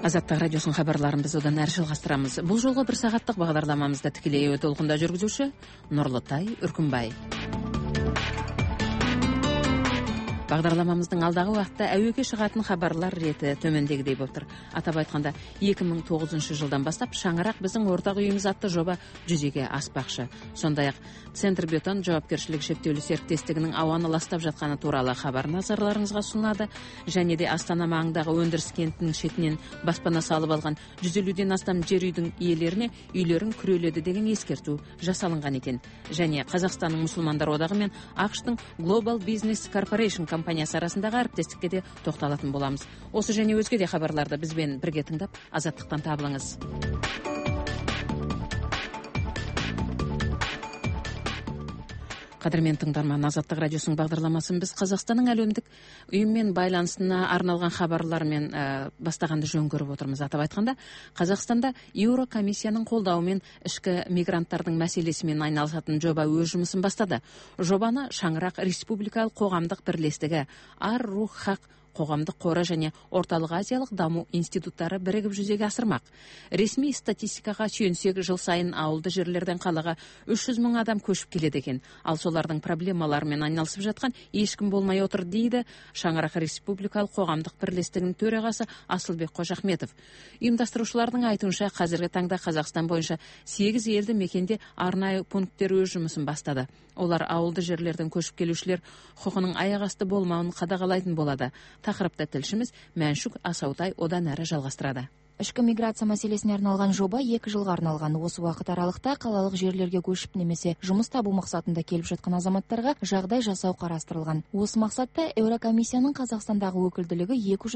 Азаттық радиосын хабарларын біз одан әрі жалғастырамыз. Бұл жолғы бір сағаттық бағдарламамызда тікелей толқында жүргізуші Нұрлытай Үркімбай. Бағдарламамыздың алдағы уақытта әуеге шығатын хабарлар реті төмендегідей болып тұр. Атап айтқанда 2009 жылдан бастап шаңырақ біздің ортақ үйіміз атты жоба жүзеге аспақшы. Сондай-ақ Центр Бетон жауапкершілігі шектеулі серіктестігінің ауаны ластап жатқаны туралы хабар назарларыңызға ұсынылады. Және де Астана маңындағы өндіріс кентінің шетінен баспана салып алған 150-ден астам жер үйдің иелеріне үйлерін күреледі деген ескерту жасалынған екен. Және Қазақстанның мұсылмандар одағы мен ақш-тың Global Business Corporation компаниясы арасындағы әріптестікке де тоқталатын боламыз. Осы және өзге де хабарларды бізбен бірге тыңдап, азаттықтан табылыңыз. Қадірмен тыңдарман, Азаттық радиосының бағдарламасын біз Қазақстанның әлемдік ұйыммен байланысына арналған хабарлармен бастағанды жөн көріп отырмыз. Атап айтқанда, Қазақстанда Еурокомиссияның қолдауымен ішкі мигранттардың мәселесімен айналысатын жоба өз жұмысын бастады. Жобаны Шаңырақ Республикалық қоғамдық бірлестігі Ар-Рух-Хақ қоғамдық қоры және Орталық Азиялық даму институттары бірігіп жүзеге асырмақ. Ресми статистикаға сүйенсек, жыл сайын ауылды жерлерден қалаға 300 мың адам көшіп келеді екен. Ал солардың проблемаларымен айналысып жатқан ешкім болмай отыр дейді Шаңырақ Республикалық қоғамдық бірлестігінің төрағасы Асылбек Қожахметов. Ұйымдастырушылардың айтуынша, қазіргі таңда Қазақстан бойынша 8 елді мекенде арнайы пункттер өз жұмысын бастады. Олар ауылды жерлерден көшіп келушілер құқының аяқ асты болмауын қадағалайтын болады. Тақырыпта тілшіміз Мәншүк Асаутай одан әрі жалғастырады. Ішкі миграция мәселесіне арналған жоба 2 жылға арналған. Осы уақыт аралықта қалалық жерлерге көшіп немесе жұмыс табу мақсатында келіп жатқан азаматтарға жағдай жасау қарастырылған. Осы мақсатта Еурокомиссияның Қазақстандағы өкілділігі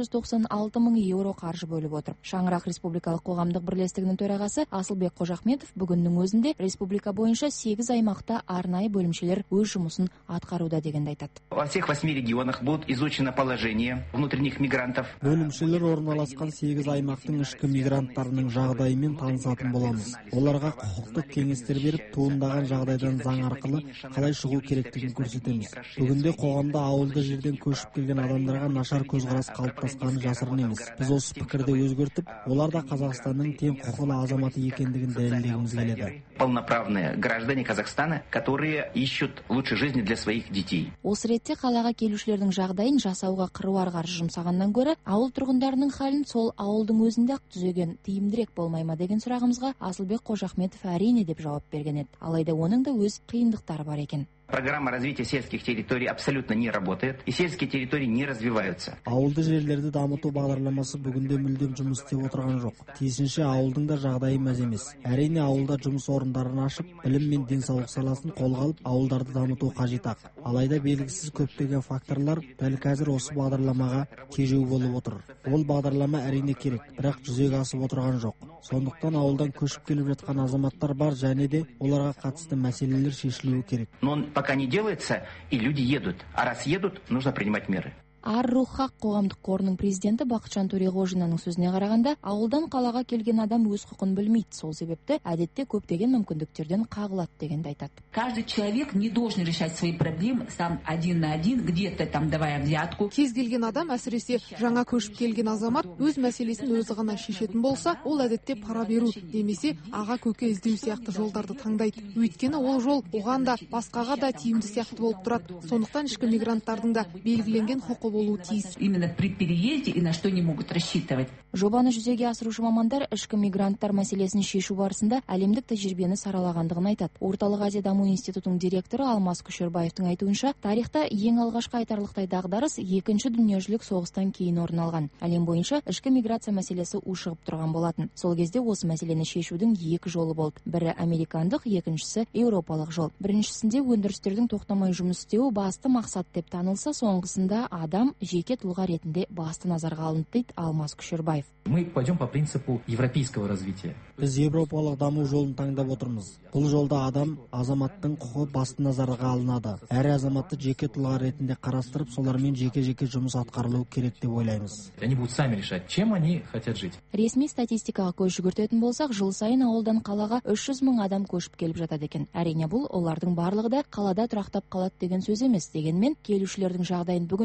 296 мың еуро қаржы бөліп отыр. Шаңырақ Республикалық қоғамдық бірлестігінің төрағасы Асылбек Қожахметов бүгіннің өзінде республика бойынша 8 аймақта арнайы бөлімшелер өз жұмысын атқаруда дегенді айтады. Во всех 8 регионах будет изучено положение внутренних мигрантов. Бөлімшелер орналасқан 8 аймақтың ішкі мигранттарының жағдайымен танысатын боламыз. Оларға құқықтық кеңестер беріп, туындаған жағдайдан заң арқылы қалай шығу керектігін көрсетеміз. Бүгінде қоғамда ауылды жерден көшіп келген адамдарға нашар көзқарас қалыптасқаны жасырын емес. Біз осы пікірді өзгертіп, олар да Қазақстанның тең құқылы азаматы екендігін дәлелдегіміз келеді. Полноправные граждане Казахстана, которые ищут лучшей жизни для своих детей. Осы ретте қалаға келушілердің жағдайын жасауға қыруар қаржы жұмсағаннан гөрі, ауыл тұрғындарының халін сол ауылдың өзінде түзеген тиімдірек болмай ма деген сұрағымызға Асылбек Қожахметов әрине деп жауап берген еді. Алайда оның да өз қиындықтары бар екен. Программа развития сельских территорий абсолютно не работает, и сельские территории не развиваются. Ауылды жерлерді дамыту бағдарламасы бүгінде мүлдем жұмыс істеп отырған жоқ. Тиісінше ауылдың да жағдайы мәз емес. Әрине ауылда жұмыс орындарын ашып, білім мен денсаулық саласын қолға алып, ауылдарды дамыту қажет ақ. Алайда белгісіз көптеген факторлар дәл қазір осы бағдарламаға тежеу болып отыр. Ол бағдарлама әрине керек, бірақ жүзеге асып отырған жоқ. Сондықтан ауылдан көшіп келіп жатқан азаматтар бар, және де оларға қатысты мәселелер шешілуі керек. Пока не делается, и люди едут. А раз едут, нужно принимать меры. Ар-Рух-Хақ қоғамдық қорының президенті Бақытжан Төреғожинаның сөзіне қарағанда, ауылдан қалаға келген адам өз құқын білмейді. Сол себепті әдетте көптеген мүмкіндіктерден қағылады дегенді айтады. Каждый человек не должен решать свои проблемы сам один на один, где-то там давая взятку. Кез келген адам, әсіресе жаңа көшіп келген азамат, өз мәселесін өзі ғана шешетін болса, ол әдетте пара беру немесе аға көке іздеу сияқты жолдарды таңдайды. Өйткені ол жол оған да басқаға да тиімді сияқты болып тұрады. Сондықтан ішкі мигранттардың да белгіленген құқы болуы тиіс. Именно при переезде и на что не могут рассчитывать. Жобаны жүзеге асырушы мамандар ішкі мигранттар мәселесін шешу барысында әлемдік тәжірибені саралағандығын айтады. Орталық Азия даму институтының директоры Алмас Күшербаевтың айтуынша, тарихта ең алғашқы айтарлықтай дағдарыс Екінші дүниежүзілік соғыстан кейін орын алған. Әлем бойынша ішкі миграция мәселесі ушығып тұрған болатын. Сол кезде осы мәселені шешудің 2 жолы болды. Бірі американдық, екіншісі еуропалық жол. Біріншісінде өндірістердің тоқтамай жұмыс істеуі басты мақсат деп танылса, соңғысында адам жеке тұлға ретінде басты назарға алынды дейді Алмас Күшербаев. Мы пойдем по принципу европейского развития. Біз европалық даму жолын таңдап отырмыз. Бұл жолда адам, азаматтың құқы басты назарға алынады. Әр азаматты жеке тұлға ретінде қарастырып, солармен жеке-жеке жұмыс атқарылуы керек деп ойлаймыз. Они будут сами решать, чем они хотят жить. Ресми статистикаға көз жүгіртетін болсақ, жыл сайын ауылдан қалаға 300 мың адам көшіп келіп жатады екен. Әрине бұл олардың барлығы да қалада тұрақтап қалады деген сөз емес. Дегенмен, келушілердің жағдайын бүгін жасамасақ,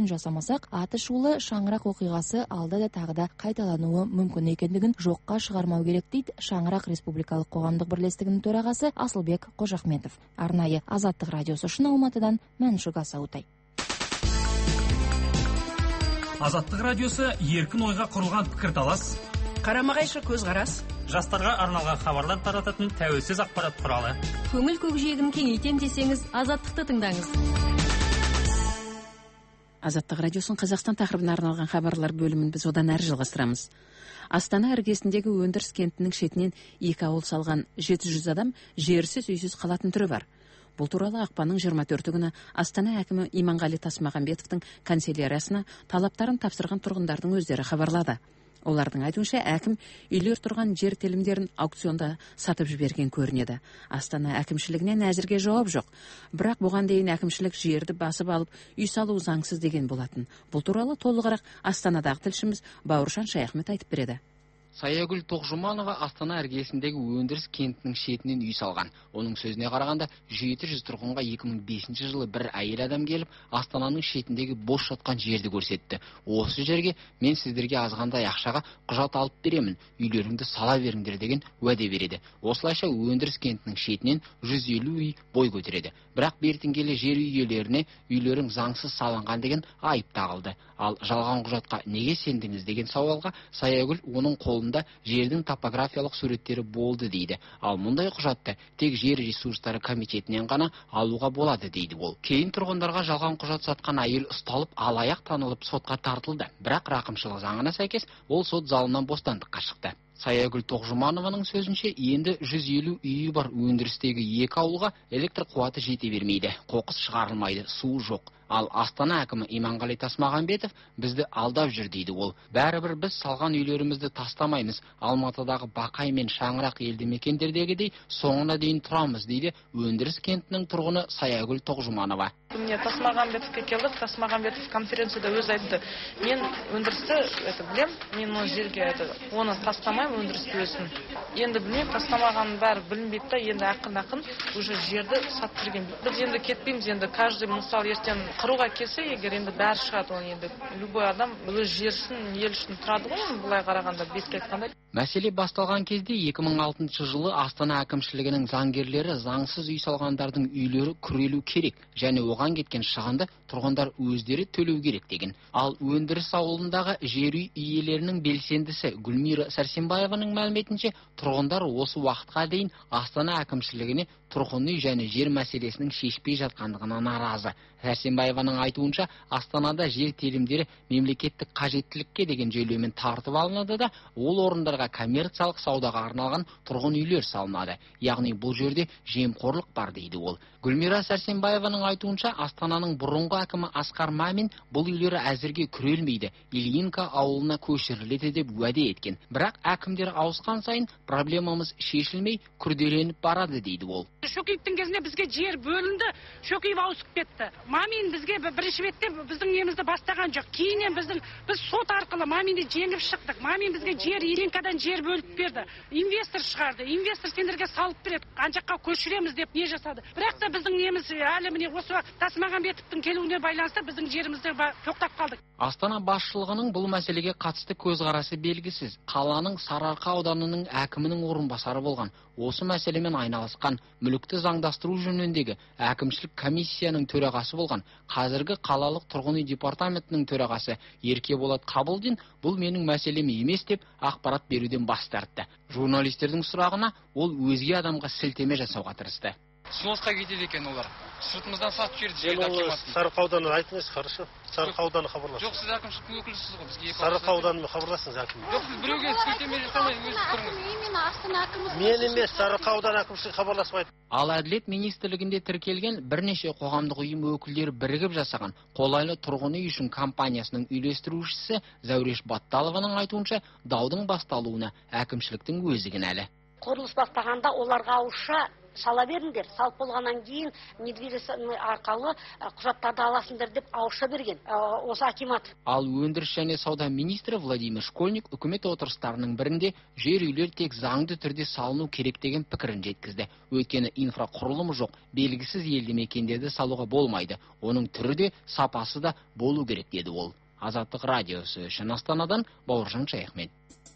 тоқталсақ, атышулы шаңырақ оқиғасы алда да тағы да қайталануы мүмкін екендігін жоққа шығармау керек дейді Шаңырақ республикалық қоғамдық бірлестігінің төрағасы Асылбек Қожахметов. Арнайы Азаттық радиосы үшін Алматыдан Мәншүк Асаутай. Азаттық радиосы еркін ойға құрылған пікірталас, қарама-қайшы көзқарас, жастарға арналған хабарлар тарататын тәуелсіз ақпарат құралы. Көңіл көкжиегін кеңейтем десеңіз, Азаттықты тыңдаңыз. Азаттық радиосын Қазақстан тақырыбына арналған хабарлар бөлімін біз одан әрі жалғастырамыз. Астана іргесіндегі өндіріс кентінің шетінен 2 ауыл салған 700 адам жерсіз үйсіз қалатын түрі бар. Бұл туралы ақпанның 24 күні Астана әкімі Иманғали Тасмағамбетовтің канцеляриясына талаптарын тапсырған тұрғындардың өздері хабарлады. Олардың айтуынша әкім үйлер тұрған жер телімдерін аукционда сатып жіберген көрінеді. Астана әкімшілігінен әзірге жауап жоқ. Бірақ бұған дейін әкімшілік жерді басып алып, үй салу заңсыз деген болатын. Бұл туралы толығырақ Астанадағы тілшіміз Бауыржан Шаяхмет айтып береді. Саягүл Тоқжұманова Астана іргесіндегі өндіріс кентінің шетінен үй салған. Оның сөзіне қарағанда 700 тұрғынға 2005 жылы бір әйел адам келіп, Астананың шетіндегі бос жатқан жерді көрсетті. Осы жерге мен сіздерге азғандай ақшаға құжат алып беремін, үйлеріңді сала беріңдер деген уәде береді. Осылайша өндіріс кентінің шетінен 150 үй бой көтереді. Бірақ бертін келе жер иелеріне үйлерің заңсыз салынған деген айып тағылды. Ал жалған құжатқа неге сендіңіз деген сауалға Саягүл оның қолында жердің топографиялық суреттері болды дейді. Ал мұндай құжатты тек жер ресурстары комитетінен ғана алуға болады дейді ол. Кейін тұрғындарға жалған құжат сатқан әйел ұсталып, алаяқ танылып сотқа тартылды. Бірақ рақымшылық заңына сәйкес ол сот залынан бостандыққа шықты. Саягүл Тоқжұманованың сөзінше, енді 150 үйі бар өндірістегі 2 ауылға электр қуаты жете бермейді, қоқыс шығарылмайды, су жоқ. Ал Астана әкімі Иманғали Тасмағамбетов бізді алдап жүр дейді ол. Бәрібір біз салған үйлерімізді тастамаймыз, Алматыдағы Бақай мен Шаңырақ елді мекендердегідей соңына дейін тұрамыз дейді өндіріс кентінің тұрғыны Саягүл Тоқжұманова. Мне Тасмағамбетовке келдік, Тасмағамбетов конференцияда өз айтты. Мен өндірісті білем, мен оны жерге оны тастамаймын, өндірісті өсін. Енді білмеймін, тастамағанын бәрі білінбейді да, енді ақын уже жерді сатып жүрген. Біз енді кетпейміз, енді каждый мысал ертең қыруға келсе, егер енді бәрі шығады, оны енді любой адам өз жерсін, ел үшін тұрады ғой, бұлай қарағанда беске айтқандай. Мәселе басталған кезде 2006 жылы Астана әкімшілігінің заңгерлері заңсыз үй салғандардың үйлері күрелу керек және оған кеткен шығынды тұрғындар өздері төлеу керек деген. Ал өндіріс ауылындағы жер үй иелерінің белсендісі Гүлмира Сәрсенбаеваның мәліметінше, тұрғындар осы уақытқа дейін Астана әкімшілігіне тұрғын үй және жер мәселесінің шешпей жатқандығына наразы. Сәрсенбаеваның айтуынша, Астанада жер телімдері мемлекеттік қажеттілікке деген жүйемен тартып алынады да, ол орындарға коммерциялық саудаға арналған тұрғын үйлер салынады. Яғни бұл жерде жемқорлық бар дейді ол. Гүлмира Сәрсенбаеваның айтуынша, Астананың бұрынғы әкімі Асқар Мамин бұл үйлері әзірге күрелмейді, Ильинка ауылына көшіріледі деп уәде еткен. Бірақ әкімдер ауысқан сайын проблемамыз шешілмей күрделеніп барады дейді ол. Шөкеевтің кезінде бізге жер бөлінді, Шөкеев ауысып кетті. Мамин бізге бірінші бетте біздің немізді бастаған жоқ. Кейіннен біз сот арқылы Маминді жеңіп шықтық. Мамин бізге жер Ильинкадан жер бөліп берді. Инвестор шығарды. Инвестор сендерге салып береді. Қаншаққа көшіреміз деп не жасады. Бірақ та біздің неміз әлі міне осы Тасмағамбетовтың келуіне байланысты біздің жерімізде тоқтап қалдық. Астана басшылығының бұл мәселеге қатысты көзқарасы белгісіз. Қаланың Сарыарқа ауданының әкімінің орынбасары болған. Осы мәселемен айналысқан мүлікті заңдастыру жөніндегі әкімшілік комиссияның төрағасы болған. Қазіргі қалалық тұрғын үй департаментінің төрағасы Еркеболат Қабылдин бұл менің мәселем емес деп ақпарат беруден бас тартты. Журналистердің сұрағына ол өзге адамға сілтеме жасауға тырысты. Сносқа кетеді екен олар. Сыртымыздан сатып жіберді. Сарыарқа ауданына айтыңыз, хорошо. Сарыарқа ауданы хабарласың. Жоқ, сіз әкімшіліктің өкілісіз ғой, бізге. Сарыарқа ауданына хабарласыңыз әкім. Жоқ, сіз біреуге сілтеме жасамай өзі тұрыңыз. Именно Астана әкімі. Мен емес, Сарыарқа ауданы әкімшілігі хабарласпайды. Ал Әділет министрлігінде тіркелген бірнеше қоғамдық ұйым өкілдері бірігіп жасаған қолайлы тұрғын үй үшін компаниясының үйлестірушісі Зәуреш Батталованың айтуынша, даудың басталуына әкімшіліктің өзі кінәлі. Құрылыс бастағанда оларға ауызша сала беріңдер, салып болғаннан кейін недвижимость арқылы құжаттарды аласыңдар деп ауызша берген осы акимат. Ал өндіріс және сауда министрі Владимир Школьник үкімет отырыстарының бірінде жер үйлер тек заңды түрде салыну керек деген пікірін жеткізді. Өйткені инфрақұрылымы жоқ, белгісіз елді мекендерді салуға болмайды. Оның түрі де, сапасы да болу керек деді ол. Азаттық радиосы үшін Астанадан Бауыржан Шаяхмет.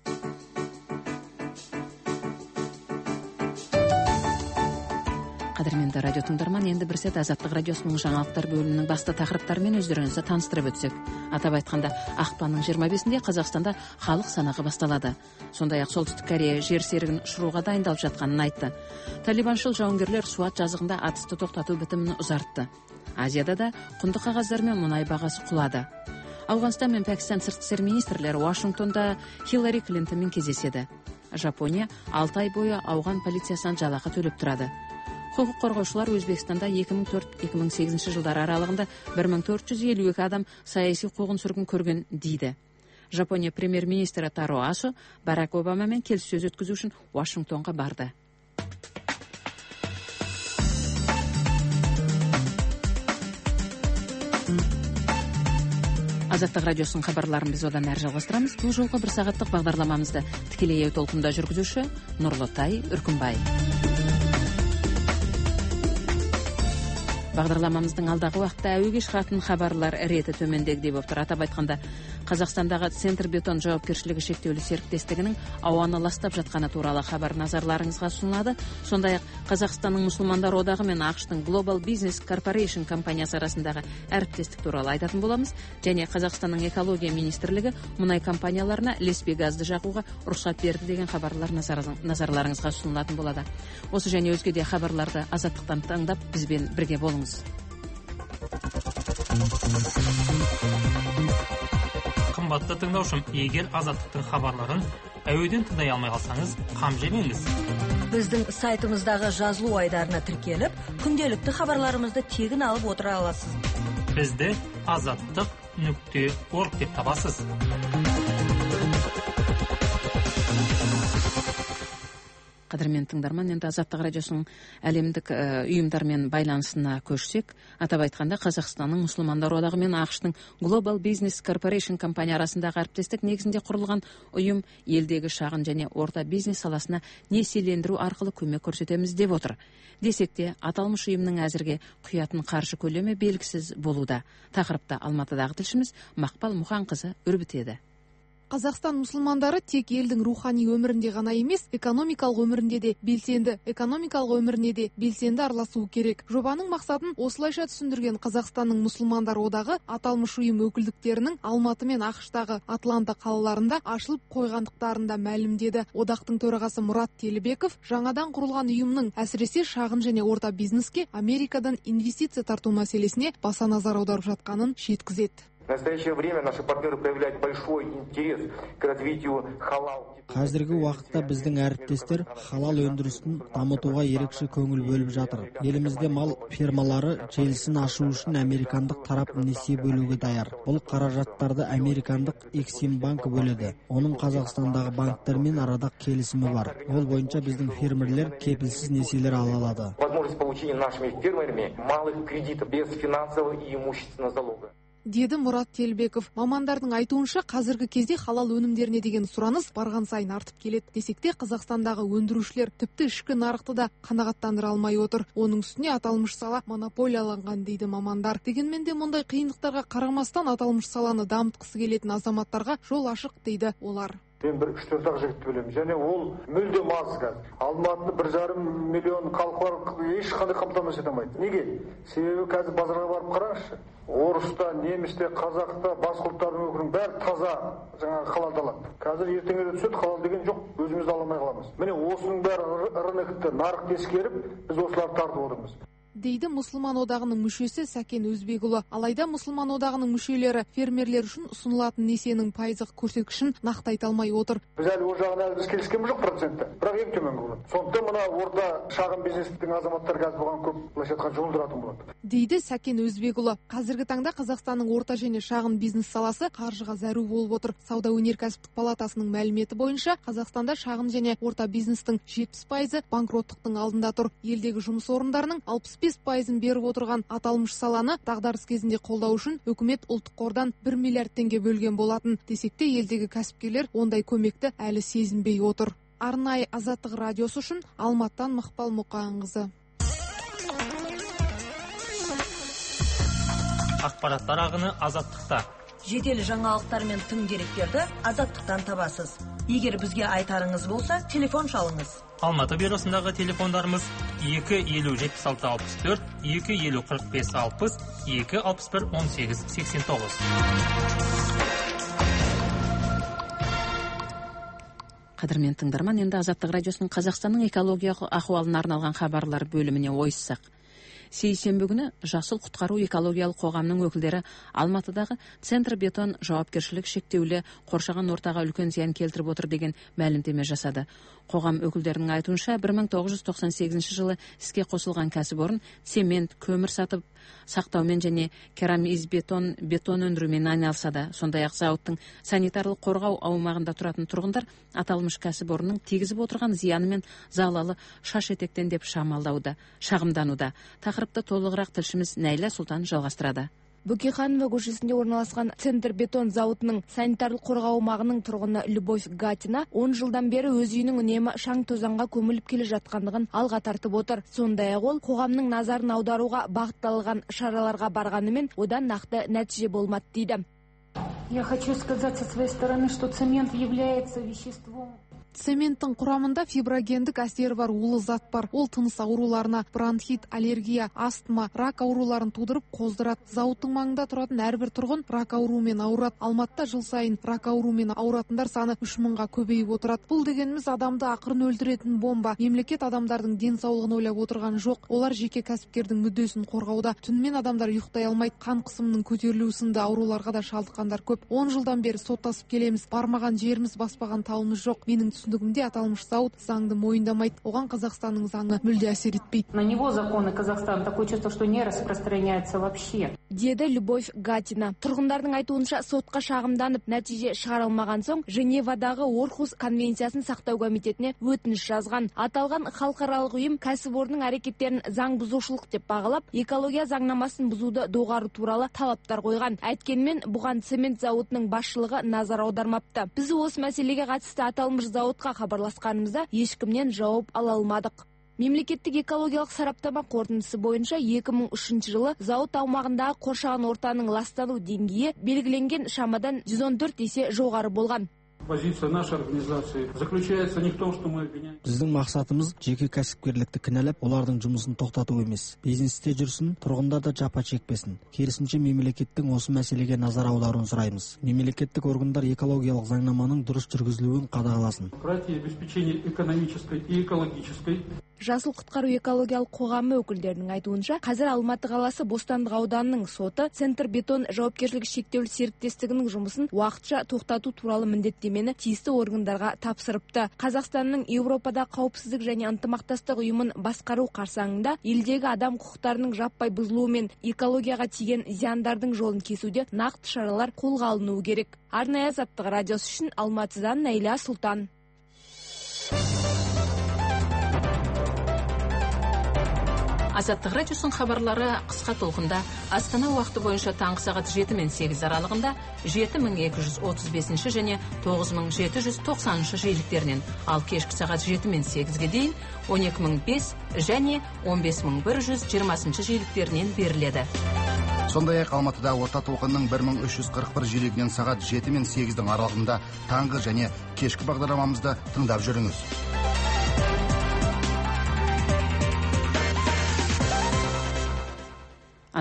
Қадірменді радио тыңдарман, енді бір сәт Азаттық радиосының жаңалықтар бөлімінің басты тақырыптарымен өздеріңізді таныстырып өтсек. Атап айтқанда, ақпанның 25-інде Қазақстанда халық санағы басталады. Сондай-ақ Солтүстік Корея жер серігін ұшыруға дайындалып жатқанын айтты. Талибаншыл жауынгерлер Суат жазығында атысты тоқтату бітімін ұзартты. Азияда да құнды қағаздар мен мұнай бағасы құлады. Ауғанстан мен Пәкістан сыртқы істер министрлері Вашингтонда Хиллари Клинтонмен кездеседі. Жапония 6 ай бойы ауған полициясынан жалақы төлеп тұрады. Құқық қорғаушылар Өзбекстанда 2004-2008 жылдары аралығында 1452 адам саяси қуғын-сүргін көрген дейді. Жапония премьер-министрі Таро Асо Барак Обамамен келіссөз өткізу үшін Вашингтонға барды. Азаттық радиосының хабарларын біз одан әрі жалғастырамыз. Бұл жолғы бір сағаттық бағдарламамызды тікелей эфир толқында жүргізуші Нұрлытай Үркімбай. Бағдарламамыздың алдағы уақытта әуеге шығатын хабарлар реті төмендегідей болып тұр. Атап айтқанда, Қазақстандағы Центр бетон жауапкершілігі шектеулі серіктестігінің ауаны ластап жатқаны туралы хабар назарларыңызға ұсынылады. Сондай-ақ Қазақстанның мұсылмандар одағы мен ақш-тың Global Business Corporation компаниясы арасындағы әріптестік туралы айтатын боламыз. Және Қазақстанның экология министрлігі мұнай компанияларына ілеспе газды жағуға рұқсат берді деген хабарлар назарларыңызға ұсынылатын болады. Осы және өзге де хабарларды Азаттықтан тыңдап, бізбен бірге болыңыз. Қымбатты тыңдаушым, егер Азаттықтың хабарларын әуеден тыңдай алмай қалсаңыз, қам жемеңіз. Біздің сайтымыздағы жазылу айдарына тіркеліп, күнделікті хабарларымызды тегін алып отыра аласыз. Бізді azаттық.org деп табасыз. Қадірмен тыңдарман, енді Азаттық радиосының әлемдік ұйымдармен байланысына көшсек, атап айтқанда Қазақстанның мұсылмандар одағы мен ақш-тың Global Business Corporation компания арасындағы әріптестік негізінде құрылған ұйым елдегі шағын және орта бизнес саласына несиелендіру арқылы көмек көрсетеміз деп отыр. Десек те, аталмыш ұйымның әзірге құятын қаржы көлемі белгісіз болуда. Тақырыпта Алматыдағы тілшіміз Мақпал Мұханқызы өрбітеді. Қазақстан мұсылмандары тек елдің рухани өмірінде ғана емес, экономикалық өмірінде де белсенді, араласуы керек. Жобаның мақсатын осылайша түсіндірген Қазақстанның мұсылмандар одағы аталмыш ұйым өкілдіктерінің Алматы мен ақш-тағы Атланта қалаларында ашылып қойғандықтарында мәлімдеді. Одақтың төрағасы Мұрат Телібеков жаңадан құрылған ұйымның әсіресе шағын және орта бизнеске Америкадан инвестиция тарту мәселесіне баса назар аударып жатқанын жеткізеді. В настоящее время наши партнеры проявляют большой интерес к развитию халал. Қазіргі уақытта біздің әріптестер халал өндірісін дамытуға ерекше көңіл бөліп жатыр. Елімізде мал фермалары желісін ашу үшін американдық тарап несие бөлуге даяр. Бұл қаражаттарды американдық Эксим банкі бөледі. Оның Қазақстандағы банктермен арада келісімі бар. Ол бойынша біздің фермерлер кепілсіз несиелер ала алады. Возможность получения нашими фермерами малых кредитов без финансового и имущественного залога. Деді Мұрат Телбеков. Мамандардың айтуынша қазіргі кезде халал өнімдеріне деген сұраныс барған сайын артып келеді. Десек те Қазақстандағы өндірушілер тіпті ішкі нарықты да қанағаттандыра алмай отыр. Оның үстіне аталмыш сала монополияланған дейді мамандар. Дегенмен де мұндай қиындықтарға қарамастан аталмыш саланы дамытқысы келетін азаматтарға жол ашық дейді олар. Мен бір 3-4 жігітті білемін, және ол мүлдем аз қазір. Алматыда 1,5 миллион халық бар, ешқандай қамтамасыз ете алмайды. Неге? Себебі қазір базарға барып қараңызшы. Орыста, немісте, қазақта, басқұрттардың өкілінің бәрі таза жаңағы халалды алады. Қазір ертеңге түседі, халал деген жоқ, өзімізді аламай қаламыз. Міне осының бәрі рынокты, нарықты ескеріп, біз осыларды тартып отырмыз. дейді мұсылман одағының мүшесі Сәкен Өзбекұлы. Алайда мұсылман одағының мүшелері фермерлер үшін ұсынылатын несиенің пайыздық көрсеткішін нақты айта алмай отыр. Біз әлі о жағына біз келіскенбіз жоқ процентті, бірақ ең төменгі болады. Сондықтан мына орта шағын бизнестің азаматтар қазір бұған көп былайша айтқанда жұмылдыратын болады. Дейді Сәкен Өзбекұлы. Қазіргі таңда Қазақстанның орта және шағын бизнес саласы қаржыға зәру болып отыр. Сауда-өнеркәсіптік палатасының мәліметі бойынша Қазақстанда шағын және орта бизнестің 70% банкроттықтың алдында тұр. Елдегі жұмыс орындарының 65% беріп отырған аталмыш саланы дағдарыс кезінде қолдау үшін үкімет ұлттық қордан 1 миллиард теңге бөлген болатын. Десек те елдегі кәсіпкерлер ондай көмекті әлі сезінбей отыр. Арнайы Азаттық радиосы үшін Алматыдан Мақпал Мұқанқызы. Ақпараттар ағыны Азаттықта. Жедел жаңалықтар мен тың деректерді Азаттықтан табасыз. Егер бізге айтарыңыз болса, телефон шалыңыз. Алматы бюросындағы телефондарымыз 250-76-64, 250-45-60, 261-18-89. Қадірмен тыңдарман, енді Азаттық радиосының Қазақстанның экологиялық ахуалына арналған хабарлар бөліміне ойыссақ. Сейсенбі күні Жасыл құтқару экологиялық қоғамның өкілдері Алматыдағы Центр Бетон жауапкершілік шектеулі қоршаған ортаға үлкен зиян келтіріп отыр деген мәлімдеме жасады. Қоғам өкілдерінің айтуынша 1998 жылы іске қосылған кәсіпорын цемент, көмір сатып сақтаумен және керамиз бетон өндірумен айналысады. Сондай-ақ зауыттың санитарлық қорғау аумағында тұратын тұрғындар аталмыш кәсіпорынның тигізіп отырған зияны мен залалы шаш етектен деп шағымдануда. Тақырыпты толығырақ тілшіміз Нәйлә Сұлтан жалғастырады. Бөкейханова көшесінде орналасқан Центр Бетон зауытының санитарлық қорғау аумағының тұрғыны Любовь Гатина 10 жылдан бері өз үйінің үнемі шаң тозаңға көміліп келе жатқандығын алға тартып отыр. Сондай-ақ ол қоғамның назарын аударуға бағытталған шараларға барғанымен одан нақты нәтиже болмады дейді. Я хочу сказать со своей стороны, что цемент является веществом. Цементтің құрамында фиброгендік әсері бар улы зат бар. Ол тыныс ауруларына, бронхит, аллергия, астма, рак ауруларын тудырып қоздырады. Зауыттың маңында тұратын әрбір тұрғын рак ауруымен ауырады. Алматыда жыл сайын рак ауруымен ауыратындар саны 3000-ға көбейіп отырады. Бұл дегеніміз адамды ақырын өлтіретін бомба. Мемлекет адамдардың денсаулығын ойлап отырған жоқ. Олар жеке кәсіпкердің мүддесін қорғауда. Түнімен адамдар ұйықтай алмайды. Қан қысымының көтерілуі сынды ауруларға да шалдыққандар көп. 10 жылдан бері соттасып келеміз. Бармаған жеріміз, баспаған тауымыз жоқ. Менің түсіндігімде аталмыш зауыт заңды мойындамайды. Оған Қазақстанның заңы мүлде әсер етпейді. На него законы Казахстана такое чувство, что не распространяется вообще. Деді Любовь Гатина. Тұрғындардың айтуынша сотқа шағымданып нәтиже шығарылмаған соң Женевадағы Орхус конвенциясын сақтау комитетіне өтініш жазған. Аталған халықаралық ұйым кәсіпорынның әрекеттерін заң бұзушылық деп бағалап, экология заңнамасын бұзуды доғару туралы талаптар қойған. Әйткенмен бұған цемент зауытының басшылығы назар аудармапты. Біз осы мәселеге қатысты аталмыш зауытқа хабарласқанымызда ешкімнен жауап ала алмадық. Мемлекеттік экологиялық сараптама қорытындысы бойынша 2003 жылы зауыт аумағындағы қоршаған ортаның ластану деңгейі белгіленген шамадан 114 есе жоғары болған. Позиция нашей организации заключается не в том, что мы обвиняем. Біздің мақсатымыз жеке кәсіпкерлікті кінәлап, олардың жұмысын тоқтату емес. Бизнесте жүрсін, тұрғындар да жапа чекпесін. Керісінше мемлекеттің осы мәселеге назар аударуын сұраймыз. Мемлекеттік органдар экологиялық заңнаманың дұрыс жүргізілуін қадағаласын. Обеспечение экономической и экологической. Жасыл құтқару экологиялық қоғамы өкілдерінің айтуынша, қазір Алматы қаласы Бостандық ауданының соты Центр Бетон жауапкершілігі шектеулі серіктестігінің жұмысын уақытша тоқтату туралы міндеттемені тиісті органдарға тапсырыпты. Қазақстанның Еуропада қауіпсіздік және ынтымақтастық ұйымын басқару қарсаңында елдегі адам құқықтарының жаппай бұзылуы мен экологияға тиген зияндардың жолын кесуде нақты шаралар қолға алынуы керек. Арнайы Азаттық радиосы үшін Алматыдан Нәйлә Сұлтан. Азаттық радиосының хабарлары қысқа толқында Астана уақыты бойынша таңғы сағат 7 мен 8 аралығында 7235 және 9790 жиіліктерінен, ал кешкі сағат 7 мен 8-ге дейін 12005 және 15120 жиіліктерінен беріледі. Сондай-ақ Алматыда орта толқынның 1341 жиілігінен сағат 7 мен 8-дің аралығында таңғы және кешкі бағдарламамызды тыңдап жүріңіз.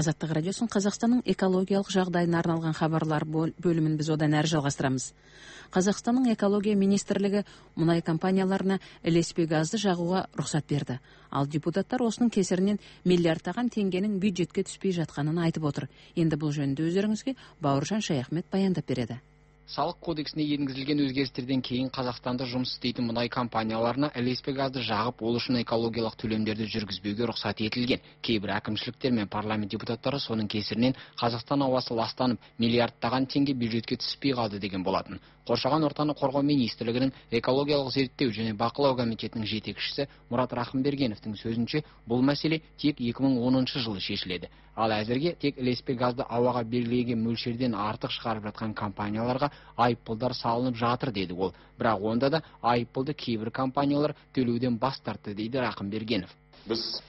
Азаттық радиосын Қазақстанның экологиялық жағдайына арналған хабарлар бөлімін біз одан әрі жалғастырамыз. Қазақстанның экология министрлігі мұнай компанияларына ілеспе газды жағуға рұқсат берді. Ал депутаттар осының кесірінен миллиардтаған теңгенің бюджетке түспей жатқанын айтып отыр. Енді бұл жөнінде өздеріңізге Бауыржан Шаяхмет баяндап береді. Салық кодексіне енгізілген өзгерістерден кейін Қазақстанда жұмыс істейтін мұнай компанияларына ілеспе газды жағып, ол үшін экологиялық төлемдерді жүргізбеуге рұқсат етілген. Кейбір әкімшіліктер мен парламент депутаттары соның кесірінен Қазақстан ауасы ластанып, миллиардтаған теңге бюджетке түспей қалды деген болатын. Қоршаған ортаны қорғау министрлігінің экологиялық зерттеу және бақылау комитетінің жетекшісі Мұрат Рахымбергеновтың сөзінше, бұл мәселе тек 2010 жылы шешіледі. Ал әзірге тек ілеспе газды ауаға белгіленген мөлшерден артық шығарып жатқан компанияларға айыппұлдар салынып жатыр деді ол. Бірақ онда да айыппұлды кейбір компаниялар төлеуден бас тартты дейді Рахымбергенов. Біз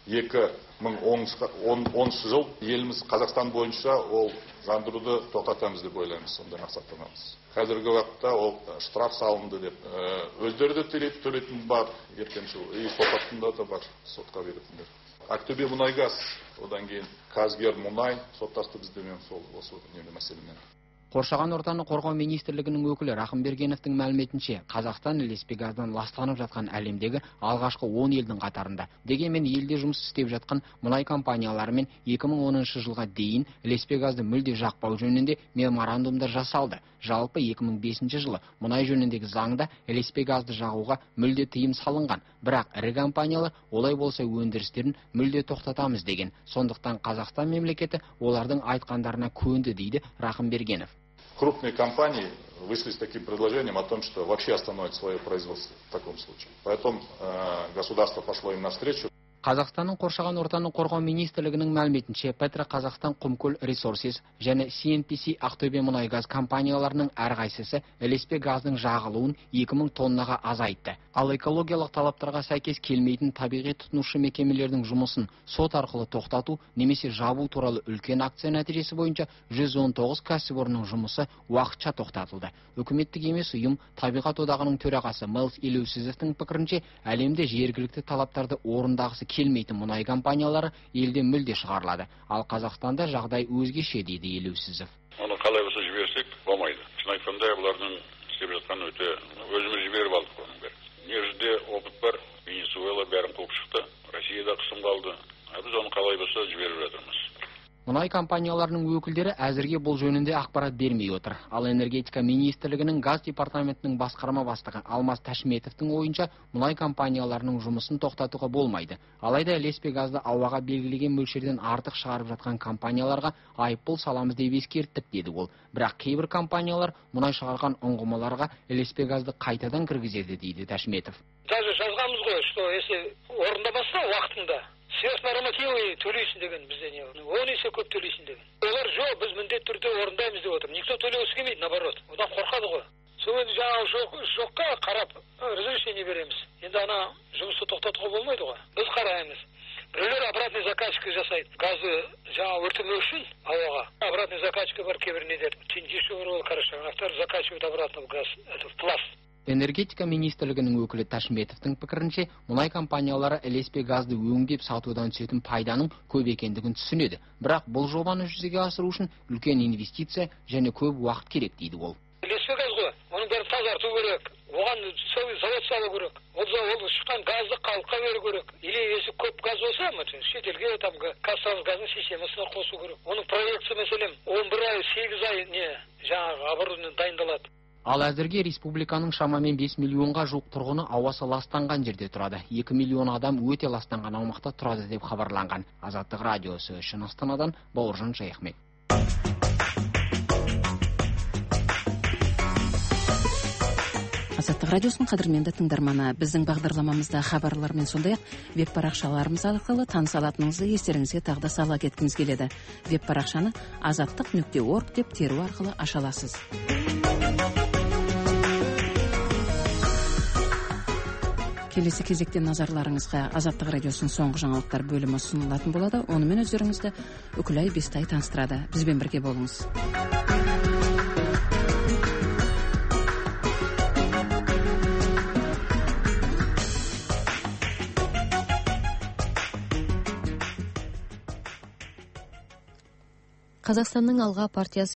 2010 жыл еліміз Қазақстан бойынша ол жандыруды тоқтатамыз деп ойлаймыз, сондай мақсаттамыз. Қазіргі уақытта ол штраф салынды деп өздері де төлейтін бар, ертең и сотатында да бар, сотқа беретіндер. Ақтөбе мұнайгаз, одан кейін Қазгер мұнай соттасты біздемен сол осы мәселемен. Қоршаған ортаны қорғау министрлігінің өкілі Рахымбергеновтың мәліметінше, Қазақстан ілеспе газдан ластанып жатқан әлемдегі алғашқы 10 елдің қатарында. Дегенмен елде жұмыс істеп жатқан мұнай компанияларымен 2010 жылға дейін ілеспе газды мүлде жақпау жөнінде меморандумдар жасалды. Жалпы 2005 жылы мұнай жөніндегі заңда ілеспе газды жағуға мүлде тыйым салынған. Бірақ ірі компаниялар олай болса өндірістерін мүлде тоқтатамыз деген. Сондықтан Қазақстан мемлекеті олардың айтқандарына көнді дейді Рахымбергенов. Крупные компании вышли с таким предложением о том, что вообще остановят свое производство в таком случае. Поэтому государство пошло им навстречу. Қазақстанның қоршаған ортаны қорғау министрлігінің мәліметінше, Петроқазақстан Құмкөл Resources және CNPC Ақтөбе мұнайгаз компанияларының әрқайсысы ілеспе газдың жағылуын 2000 тоннаға азайтты. Ал экологиялық талаптарға сәйкес келмейтін табиғи тұтынушы мекемелердің жұмысын сот арқылы тоқтату немесе жабу туралы үлкен акция нәтижесі бойынша 119 кәсіпорынның жұмысы уақытша тоқтатылды. Үкіметтік емес ұйым Табиғат одағының төрағасы Мэлс Елеусізовтың пікірінше, әлемде жергілікті талаптарды орындағысы келмейтін мұнай компаниялары елден мүлде шығарылады. Ал Қазақстанда жағдай өзгеше дейді Елеусізов. Оны қалай болса жіберсек болмайды. Шын айтқанда бұлардың істеп жатқан өте өзіміз жіберіп алдық оның бәрін. Негізінде опыт бар, Венесуэла бәрін қуып шықты, Россияда қысым қалды. Біз оны қалай болса жіберіп жатырмыз. Мұнай компанияларының өкілдері әзірге бұл жөнінде ақпарат бермей отыр. Ал энергетика министрлігінің газ департаментінің басқарма бастығы Алмас Ташметовтың ойынша, мұнай компанияларының жұмысын тоқтатуға болмайды. Алайда ілеспе газды ауаға белгілеген мөлшерден артық шығарып жатқан компанияларға айыппұл саламыз деп ескерттік деді ол. Бірақ кейбір компаниялар мұнай шығарған ұңғымаларға ілеспе газды қайтадан кіргізеді дейді Ташметов. Даже жазғанбыз ғой, что если орындамаса уақытында сверхнормативный төлейсің деген бізде не? 10 есе көп төлейсің деген. Олар жоқ, біз міндетті түрде орындаймыз деп отыр. Никто төлеуісі келмейді, наоборот. Одан қорқады ғой. Сол енді жаңағы жоққа қарап разрешение береміз. Енді ана жұмысты тоқтатуға болмайды ғой. Біз қараймыз. Біреулер обратный закачка жасайды. Газы жаңа өртемеу үшін ауаға. Обратный закачка бар кейбір недер. Дешевый рол, короче, авторы закачивают обратно в газ, это в пласт. Энергетика министрлігінің өкілі Ташметовтың пікірінше, мұнай компаниялары ілеспе газды өңдеп сатудан түсетін пайданың көп екендігін түсінеді. Бірақ бұл жобаны жүзеге асыру үшін үлкен инвестиция және көп уақыт керек дейді ол. Ілеспе газ ғой, оның бәрін тазарту керек, оған завод салу керек. Ол шыққан газды халыққа беру керек. Или если көп газ болса, шетелге там казтрансгаз газдың системасына қосу керек. Оның проекция мәселен 11 ай, 8 ай жаңағы оборудование дайындалады. Ал әзірге республиканың шамамен 5 миллионға жуық тұрғыны ауасы ластанған жерде тұрады. 2 миллион адам өте ластанған аумақта тұрады деп хабарланған. Азаттық радиосы үшін Астанадан Бауыржан Шаяхмет. Азаттық радиосының қадірменді тыңдарманы, біздің бағдарламамызда хабарлар мен сондай-ақ веб-парақшаларымыз арқылы таныса алатыныңызды естеріңізге тағы да сала кеткіміз келеді. Веб-парақшаны azаттық.org деп теру арқылы аша аласыз. Келесі кезекте назарларыңызға Азаттық радиосының соңғы жаңалықтар бөлімі ұсынылатын болады. Онымен өздеріңізді Үкілай Бестай таныстырады. Бізбен бірге болыңыз. Қазақстанның Алға партиясы